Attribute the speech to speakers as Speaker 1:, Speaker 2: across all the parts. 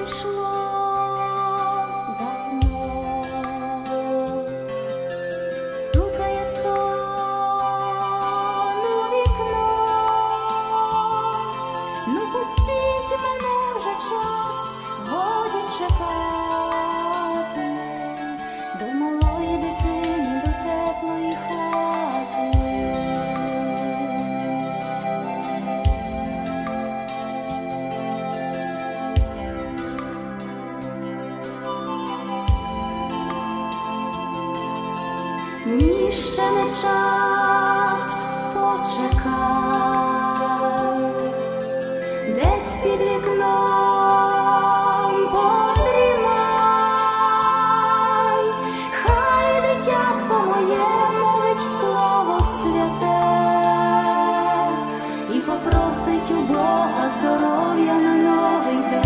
Speaker 1: зайшло давно, стукає сон у вікно. Ну пустіть мене вже час, годі чекати до малої дитини, до теплої хати. Ні, ще не час, почекай, десь під вікном подрімай, хай дитятко моє мовить слово святе і попросить у Бога здоров'я на новий день.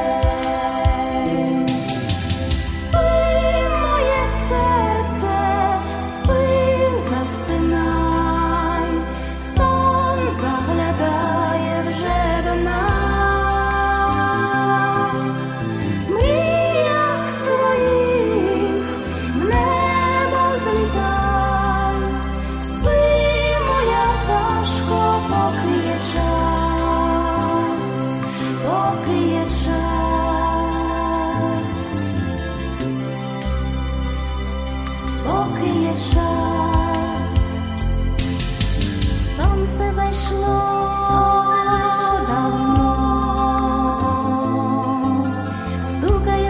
Speaker 1: Поки є час, сонце зайшло давно, стукає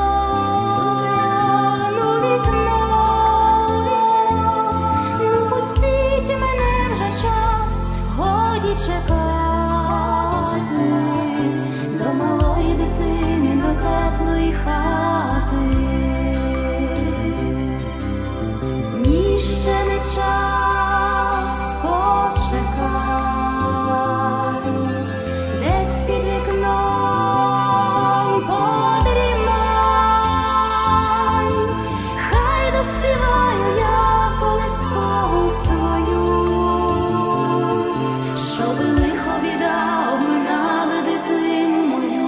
Speaker 1: сон у вікно. Ну пустіть мене вже час, годі чекати до малої дитини, до теплої хати. Ще не час, почекай, десь під вікном подрімай, хай доспіваю я колискову свою, щоби лихо біда обминала дитину мою.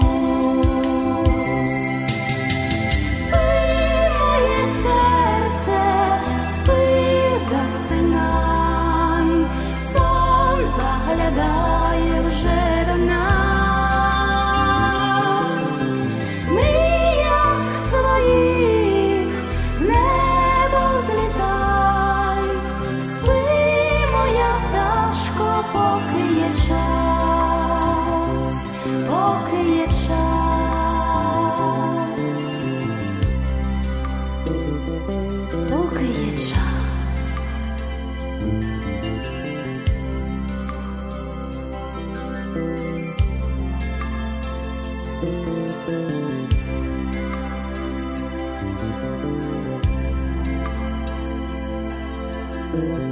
Speaker 1: Заглядає вже до нас, в мріях своїх в небо злітай, спи, моя пташко, поки є час, поки є час, поки є час.
Speaker 2: Thank you.